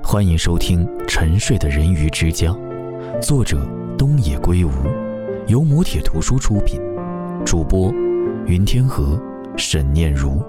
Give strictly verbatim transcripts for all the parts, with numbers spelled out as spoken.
欢迎收听《沉睡的人鱼之家》，作者东野圭吾，由摩铁图书出品，主播云天河、沈念如。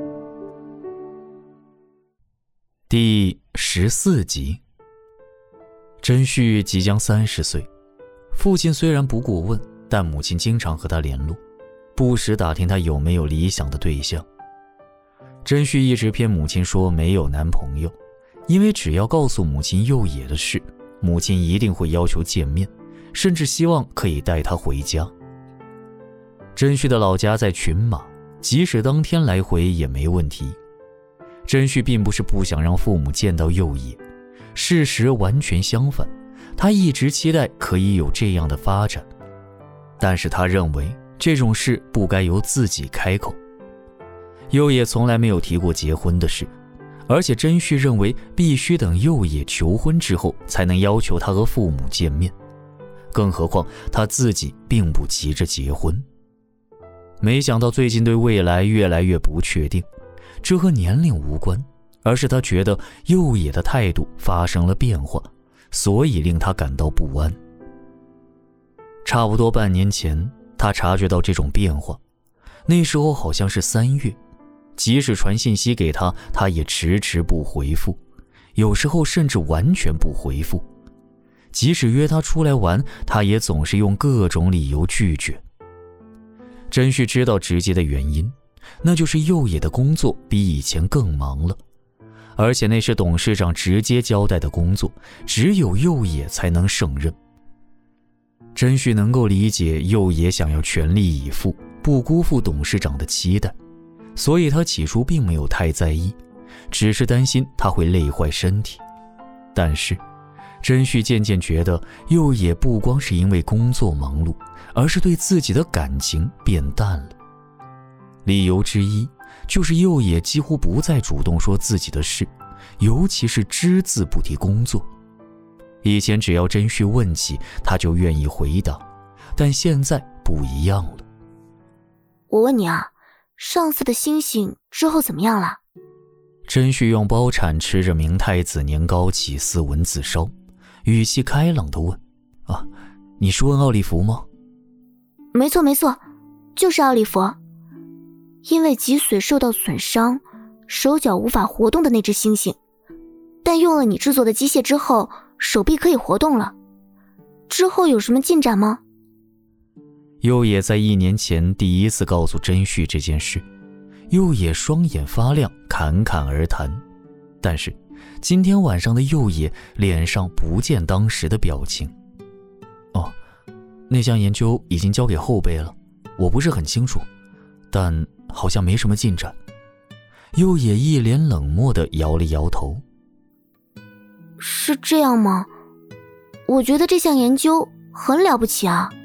第十四集。甄旭即将三十岁，父亲虽然不过问，但母亲经常和他联络，不时打听他有没有理想的对象。甄旭一直骗母亲说没有男朋友，因为只要告诉母亲右野的事，母亲一定会要求见面，甚至希望可以带他回家。甄旭的老家在群马，即使当天来回也没问题。甄旭并不是不想让父母见到右野，事实完全相反，他一直期待可以有这样的发展，但是他认为这种事不该由自己开口。右野从来没有提过结婚的事，而且甄旭认为必须等右野求婚之后才能要求他和父母见面，更何况他自己并不急着结婚。没想到最近对未来越来越不确定，这和年龄无关，而是他觉得右野的态度发生了变化，所以令他感到不安。差不多半年前，他察觉到这种变化，那时候好像是三月，即使传信息给他，他也迟迟不回复，有时候甚至完全不回复。即使约他出来玩，他也总是用各种理由拒绝。甄旭知道直接的原因，那就是右野的工作比以前更忙了，而且那是董事长直接交代的工作，只有右野才能胜任。甄旭能够理解右野想要全力以赴，不辜负董事长的期待，所以他起初并没有太在意，只是担心他会累坏身体。但是甄旭渐渐觉得右野不光是因为工作忙碌，而是对自己的感情变淡了。理由之一就是右野几乎不再主动说自己的事，尤其是只字不提工作。以前只要甄旭问起，他就愿意回答，但现在不一样了。 我问你啊，上次的星星之后怎么样了？ 甄旭用包铲吃着明太子年糕起司文字烧，语气开朗地问：啊，你是问奥利弗吗？ 没错没错，就是奥利弗。因为脊髓受到损伤，手脚无法活动的那只猩猩，但用了你制作的机械之后，手臂可以活动了。之后有什么进展吗？ 右野在一年前第一次告诉甄旭这件事，右野双眼发亮，侃侃而谈。但是今天晚上的右野脸上不见当时的表情。哦，那项研究已经交给后辈了，我不是很清楚，但好像没什么进展。右野一脸冷漠地摇了摇头。 是这样吗？我觉得这项研究很了不起啊。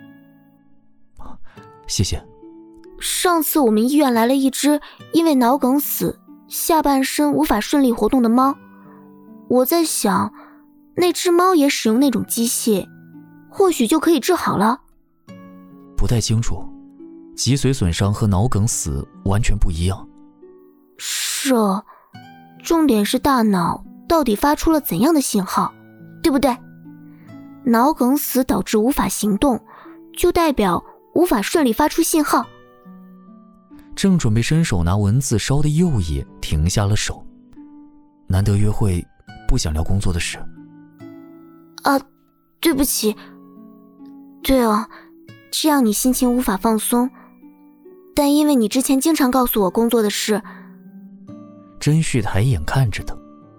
谢谢。 上次我们医院来了一只因为脑梗死，下半身无法顺利活动的猫，我在想，那只猫也使用那种机械，或许就可以治好了。 不太清楚，脊髓损伤和脑梗死完全不一样。 是啊，重点是大脑到底发出了怎样的信号，对不对？脑梗死导致无法行动，就代表无法顺利发出信号。 正准备伸手拿文字烧的右野停下了手。难得约会，不想聊工作的事。 啊，对不起。对啊，这样你心情无法放松。但因为你之前经常告诉我工作的事。 甄旭抬眼看着他。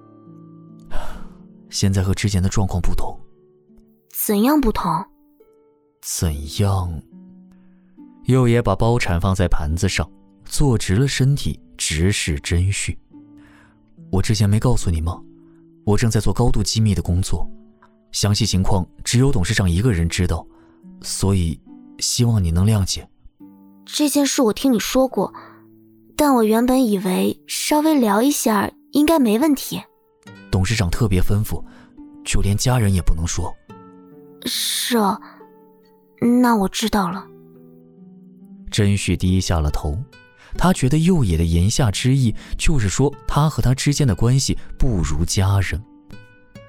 现在和之前的状况不同。 怎样不同？ 怎样？右野把包铲放在盘子上，坐直了身体，直视甄旭。我之前没告诉你吗？我正在做高度机密的工作，详细情况只有董事长一个人知道，所以希望你能谅解。 这件事我听你说过，但我原本以为稍微聊一下应该没问题。 董事长特别吩咐，就连家人也不能说。 是啊，那我知道了。 甄旭低下了头，他觉得右野的言下之意就是说他和他之间的关系不如家人。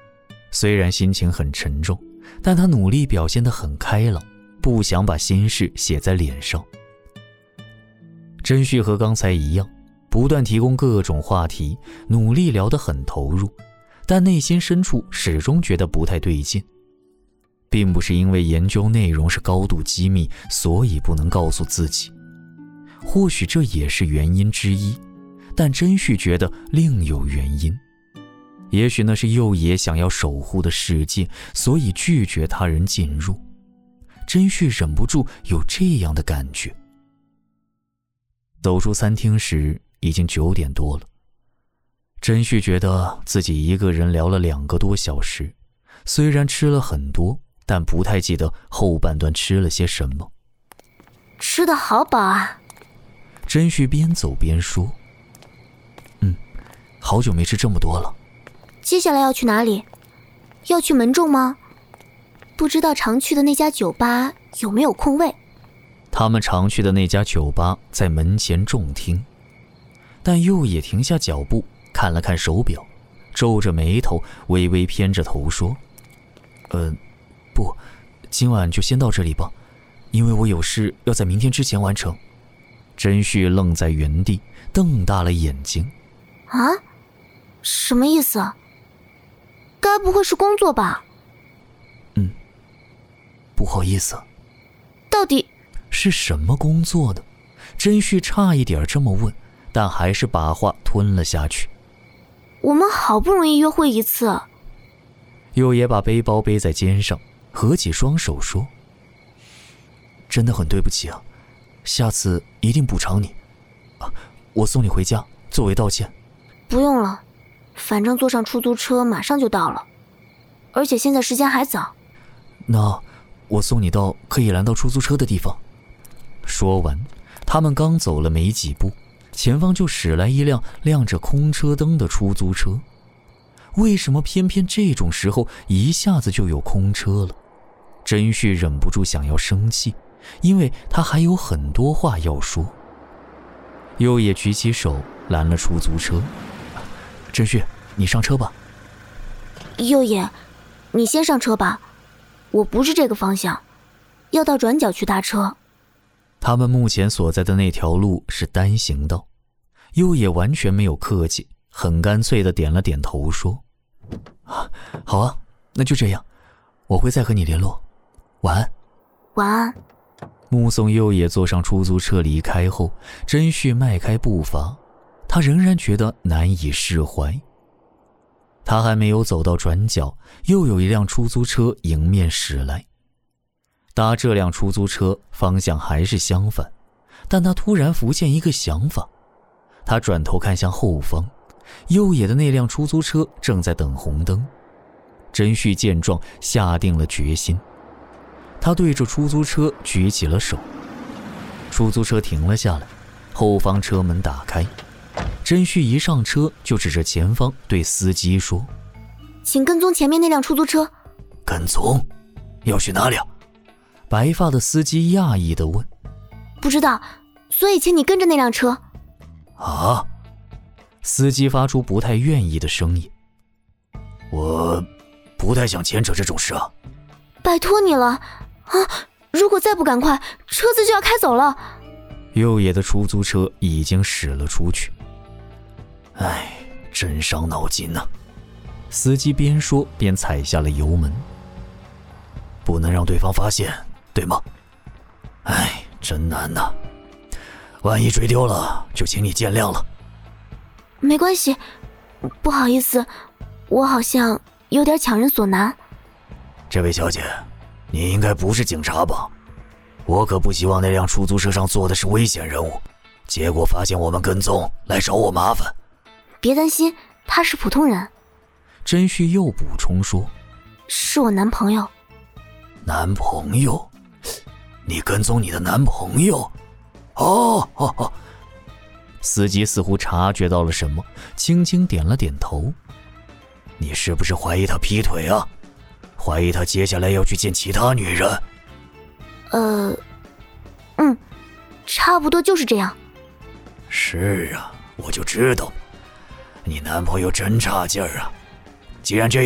虽然心情很沉重，但他努力表现得很开朗，不想把心事写在脸上。甄旭和刚才一样，不断提供各种话题，努力聊得很投入，但内心深处始终觉得不太对劲。并不是因为研究内容是高度机密，所以不能告诉自己，或许这也是原因之一，但甄旭觉得另有原因。也许那是右野想要守护的世界，所以拒绝他人进入。甄旭忍不住有这样的感觉。走出餐厅时已经九点多了，甄旭觉得自己一个人聊了两个多小时，虽然吃了很多，但不太记得后半段吃了些什么。 吃得好饱啊。 甄旭边走边说，嗯，好久没吃这么多了。 接下来要去哪里？要去门仲吗？不知道常去的那家酒吧有没有空位？ 他们常去的那家酒吧在门前仲厅，但右野停下脚步，看了看手表，皱着眉头，微微偏着头说，呃，不，今晚就先到这里吧，因为我有事要在明天之前完成。甄旭愣在原地，瞪大了眼睛。 啊？什么意思？该不会是工作吧？ 嗯，不好意思。 到底是什么工作呢？甄旭差一点这么问，但还是把话吞了下去。 我们好不容易约会一次。 右野把背包背在肩上，合起双手说，真的很对不起啊，下次一定补偿你啊，我送你回家作为道歉。 不用了，反正坐上出租车马上就到了，而且现在时间还早。 那我送你到可以拦到出租车的地方。说完，他们刚走了没几步，前方就驶来一辆亮着空车灯的出租车。为什么偏偏这种时候一下子就有空车了？甄旭忍不住想要生气，因为他还有很多话要说。右野举起手拦了出租车。甄旭，你上车吧。 右野，你先上车吧，我不是这个方向，要到转角去搭车。 他们目前所在的那条路是单行道，右野完全没有客气，很干脆地点了点头说，啊，好啊，那就这样，我会再和你联络，晚安。 晚安。 目送右野坐上出租车离开后，甄旭迈开步伐，他仍然觉得难以释怀。他还没有走到转角，又有一辆出租车迎面驶来。搭这辆出租车方向还是相反，但他突然浮现一个想法。他转头看向后方，右野的那辆出租车正在等红灯。甄旭见状下定了决心，他对着出租车举起了手。出租车停了下来，后方车门打开，甄旭一上车就指着前方对司机说， 请跟踪前面那辆出租车。 跟踪？要去哪里啊？白发的司机讶异地问。 不知道，所以请你跟着那辆车。 啊？司机发出不太愿意的声音。我不太想牵扯这种事啊。 拜托你了啊！如果再不赶快，车子就要开走了。 右野的出租车已经驶了出去。唉，真伤脑筋啊。司机边说边踩下了油门。不能让对方发现，对吗？唉，真难呐。万一追丢了，就请你见谅了。 没关系，不好意思，我好像有点强人所难。 这位小姐，你应该不是警察吧？我可不希望那辆出租车上坐的是危险人物，结果发现我们跟踪来找我麻烦。 别担心，他是普通人。 甄旭又补充说， 是我男朋友。 男朋友？你跟踪你的男朋友？哦哦哦！司机似乎察觉到了什么，轻轻点了点头。你是不是怀疑他劈腿啊？怀疑他接下来要去见其他女人？ 呃，嗯，差不多就是这样。 是啊，我就知道，你男朋友真差劲儿啊！既然这样，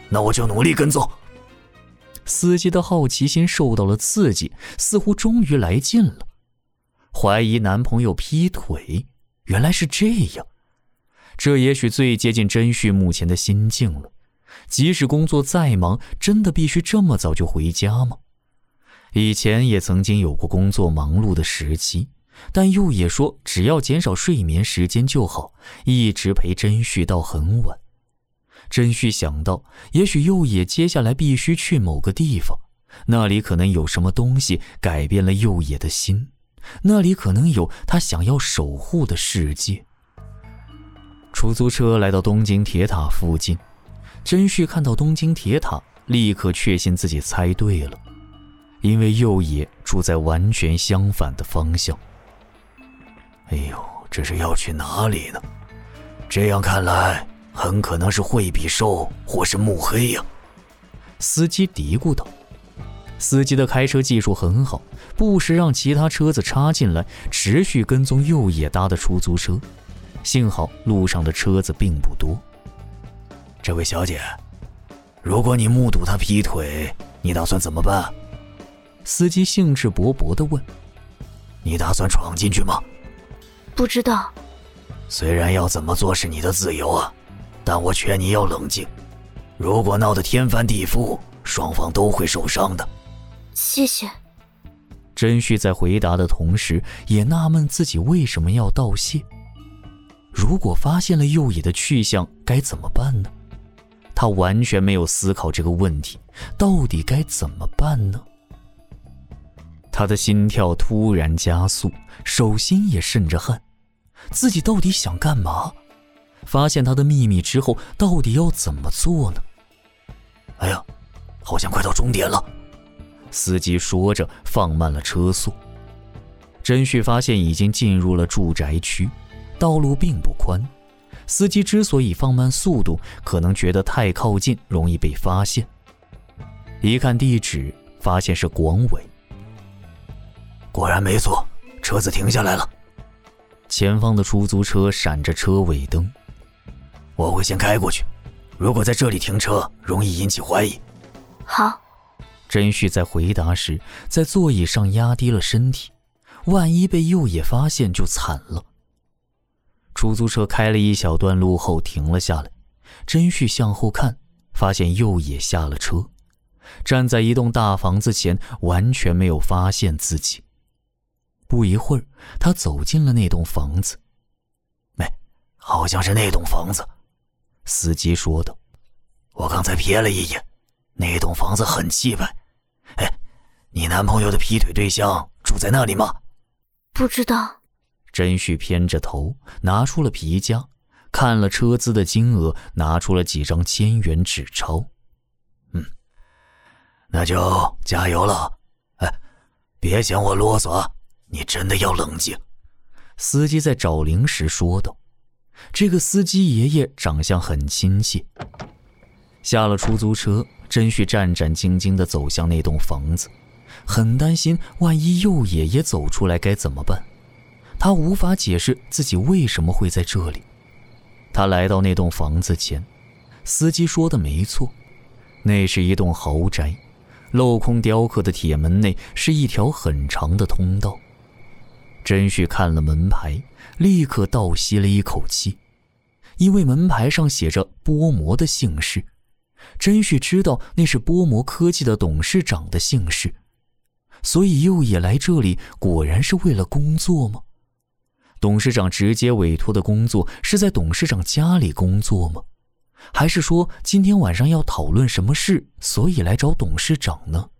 那我就努力跟踪。 司机的好奇心受到了刺激，似乎终于来劲了。怀疑男朋友劈腿，原来是这样。这也许最接近甄旭目前的心境了。即使工作再忙，真的必须这么早就回家吗？以前也曾经有过工作忙碌的时期，但佑也说只要减少睡眠时间就好，一直陪甄旭到很晚。甄旭想到，也许佑也接下来必须去某个地方，那里可能有什么东西改变了佑也的心，那里可能有他想要守护的世界。出租车来到东京铁塔附近，甄旭看到东京铁塔，立刻确信自己猜对了，因为佑也住在完全相反的方向。 哎呦，这是要去哪里呢？这样看来很可能是惠比寿或是目黑呀、啊。 司机嘀咕道。司机的开车技术很好，不时让其他车子插进来，持续跟踪佑也搭的出租车。幸好路上的车子并不多。 这位小姐，如果你目睹他劈腿，你打算怎么办？ 司机兴致勃勃地问。 你打算闯进去吗？ 不知道。 虽然要怎么做是你的自由啊，但我劝你要冷静。如果闹得天翻地覆，双方都会受伤的。 谢谢。 甄旭在回答的同时，也纳闷自己为什么要道谢。如果发现了佑也的去向，该怎么办呢？他完全没有思考这个问题，到底该怎么办呢？他的心跳突然加速，手心也渗着汗。自己到底想干嘛？发现他的秘密之后，到底要怎么做呢？ 哎呀，好像快到终点了。 司机说着放慢了车速。甄旭发现已经进入了住宅区，道路并不宽。司机之所以放慢速度，可能觉得太靠近容易被发现。一看地址，发现是广尾。 果然没错，车子停下来了。 前方的出租车闪着车尾灯。 我会先开过去，如果在这里停车，容易引起怀疑。 好。 甄旭在回答时，在座椅上压低了身体，万一被佑也发现就惨了。出租车开了一小段路后停了下来，甄旭向后看，发现佑也下了车，站在一栋大房子前，完全没有发现自己。不一会儿，他走进了那栋房子。 没，好像是那栋房子。 司机说道。 我刚才瞥了一眼，那栋房子很气派。哎，你男朋友的劈腿对象住在那里吗？ 不知道。 甄旭偏着头，拿出了皮夹，看了车资的金额，拿出了几张千元纸钞。 嗯，那就加油了。哎，别嫌我啰嗦啊，你真的要冷静。 司机在找零时说道。这个司机爷爷长相很亲切。下了出租车，甄旭战战兢兢地走向那栋房子，很担心万一佑爷爷走出来该怎么办。他无法解释自己为什么会在这里。他来到那栋房子前，司机说的没错，那是一栋豪宅，镂空雕刻的铁门内是一条很长的通道。甄旭看了门牌，立刻倒吸了一口气，因为门牌上写着波摩的姓氏。甄旭知道那是波摩科技的董事长的姓氏，所以佑也来这里果然是为了工作吗？董事长直接委托的工作是在董事长家里工作吗？还是说今天晚上要讨论什么事，所以来找董事长呢？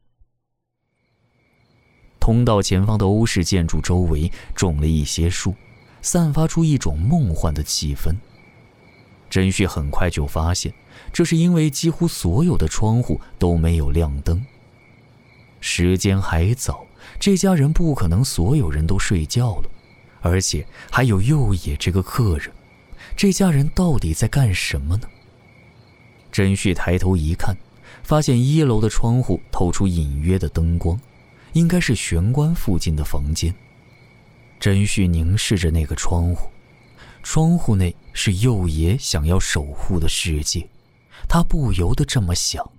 通道前方的欧式建筑周围种了一些树，散发出一种梦幻的气氛。甄旭很快就发现，这是因为几乎所有的窗户都没有亮灯。时间还早，这家人不可能所有人都睡觉了，而且还有佑也这个客人，这家人到底在干什么呢？甄旭抬头一看，发现一楼的窗户透出隐约的灯光，应该是玄关附近的房间。甄旭凝视着那个窗户，窗户内是佑爷想要守护的世界， 他不由得这么想。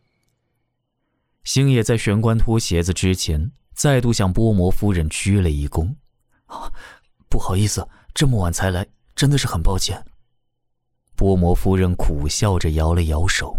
星野在玄关脱鞋子之前，再度向波摩夫人鞠了一躬。啊，不好意思，这么晚才来，真的是很抱歉。波摩夫人苦笑着摇了摇手。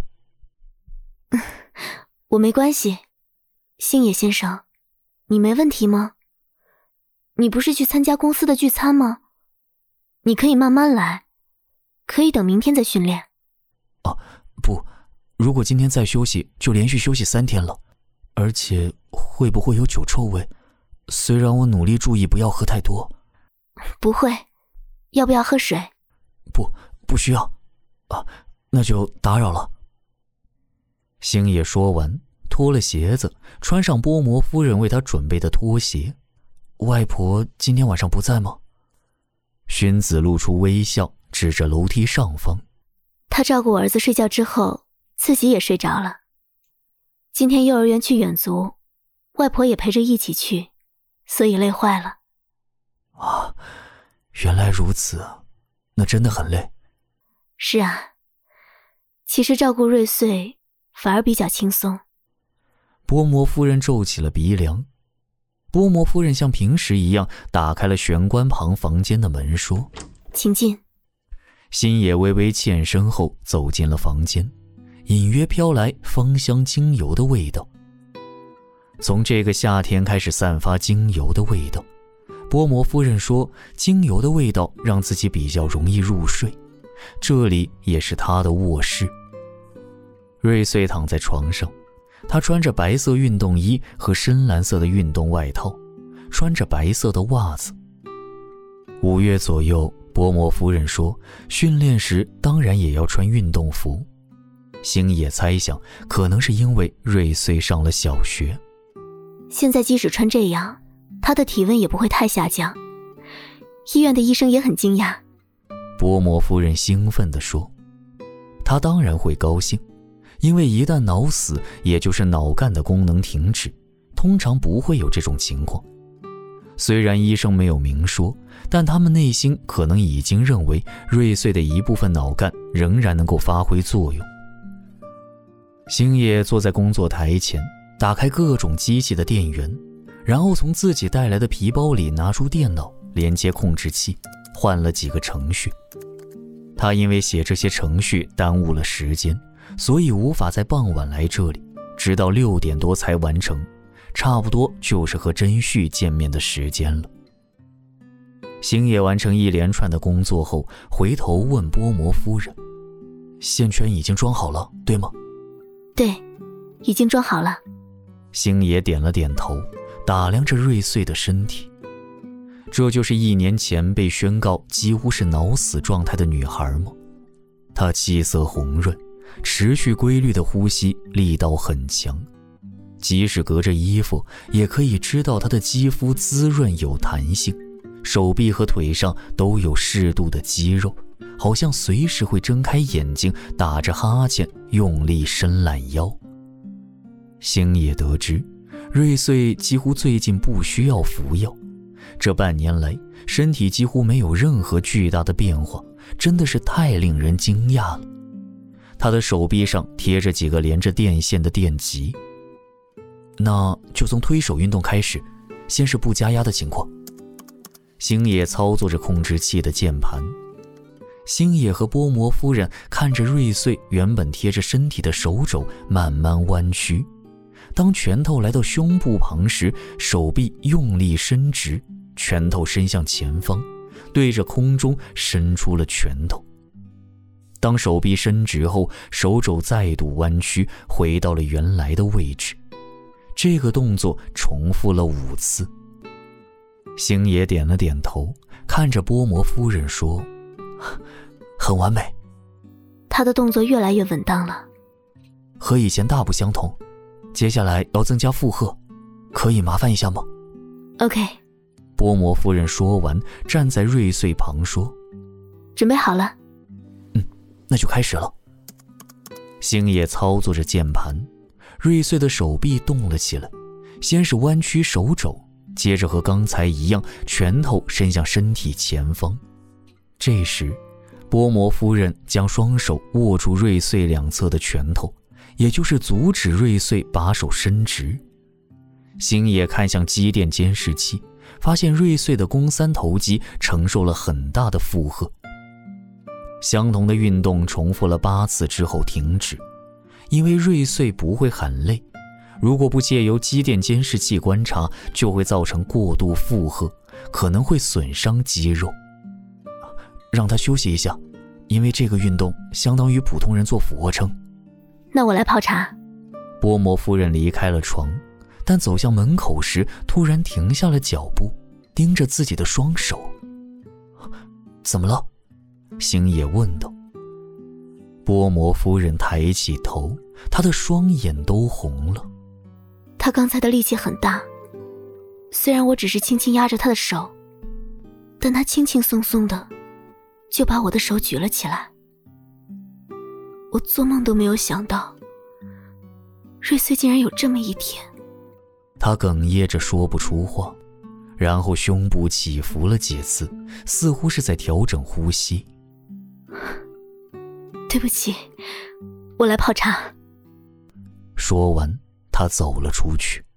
我没关系。星野先生，你没问题吗？你不是去参加公司的聚餐吗？你可以慢慢来，可以等明天再训练。 啊，不，如果今天再休息，就连续休息三天了，而且会不会有酒臭味？虽然我努力注意不要喝太多。 不会，要不要喝水？ 不，不需要。啊，那就打扰了。星野说完，脱了鞋子，穿上波摩夫人为他准备的拖鞋。外婆今天晚上不在吗？薰子露出微笑，指着楼梯上方。 她照顾我儿子睡觉之后，自己也睡着了。今天幼儿园去远足，外婆也陪着一起去，所以累坏了。 啊，原来如此，那真的很累。 是啊，其实照顾瑞穗反而比较轻松。 波摩夫人皱起了鼻梁。波摩夫人像平时一样打开了玄关旁房间的门，说： 请进。 星野微微欠身后走进了房间，隐约飘来芳香精油的味道。从这个夏天开始散发精油的味道，波摩夫人说精油的味道让自己比较容易入睡。这里也是她的卧室。瑞穗躺在床上，她穿着白色运动衣和深蓝色的运动外套，穿着白色的袜子。五月左右，波摩夫人说训练时当然也要穿运动服。星野猜想可能是因为瑞穗上了小学。 现在即使穿这样，她的体温也不会太下降。医院的医生也很惊讶。 波摩夫人兴奋地说，她当然会高兴，因为一旦脑死，也就是脑干的功能停止，通常不会有这种情况。虽然医生没有明说，但他们内心可能已经认为瑞穗的一部分脑干仍然能够发挥作用。星野坐在工作台前，打开各种机器的电源，然后从自己带来的皮包里拿出电脑，连接控制器，换了几个程序。他因为写这些程序耽误了时间，所以无法在傍晚来这里，直到六点多才完成，差不多就是和真绪见面的时间了。星野完成一连串的工作后，回头问波摩夫人：线圈已经装好了，对吗？ 对，已经装好了。 星野点了点头，打量着瑞穗的身体。这就是一年前被宣告几乎是脑死状态的女孩吗？她气色红润，持续规律的呼吸，力道很强，即使隔着衣服也可以知道她的肌肤滋润有弹性，手臂和腿上都有适度的肌肉，好像随时会睁开眼睛，打着哈欠，用力伸懒腰。星野得知瑞穗几乎最近不需要服药，这半年来身体几乎没有任何巨大的变化，真的是太令人惊讶了。他的手臂上贴着几个连着电线的电极。那就从推手运动开始，先是不加压的情况。星野操作着控制器的键盘。星野和波摩夫人看着瑞穗原本贴着身体的手肘慢慢弯曲，当拳头来到胸部旁时，手臂用力伸直，拳头伸向前方，对着空中伸出了拳头。当手臂伸直后，手肘再度弯曲，回到了原来的位置。这个动作重复了五次。星野点了点头，看着波摩夫人说：很完美。 他的动作越来越稳当了， 和以前大不相同。接下来要增加负荷，可以麻烦一下吗？ OK。 波摩夫人说完，站在瑞穗旁说： 准备好了。 嗯，那就开始了。星野操作着键盘，瑞穗的手臂动了起来，先是弯曲手肘，接着和刚才一样，拳头伸向身体前方。这时波摩夫人将双手握住瑞穗两侧的拳头，也就是阻止瑞穗把手伸直。星野看向机电监视器，发现瑞穗的肱三头肌承受了很大的负荷。相同的运动重复了八次之后停止，因为瑞穗不会喊累，如果不借由机电监视器观察，就会造成过度负荷，可能会损伤肌肉。让他休息一下，因为这个运动相当于普通人做俯卧撑。 那我来泡茶。 波摩夫人离开了床，但走向门口时突然停下了脚步，盯着自己的双手。怎么了？星野问道。波摩夫人抬起头，她的双眼都红了。 他刚才的力气很大，虽然我只是轻轻压着他的手，但他轻轻松松的就把我的手举了起来。我做梦都没有想到，瑞穗竟然有这么一天。 他哽咽着说不出话，然后胸部起伏了几次，似乎是在调整呼吸。 对不起，我来泡茶。 说完，他走了出去。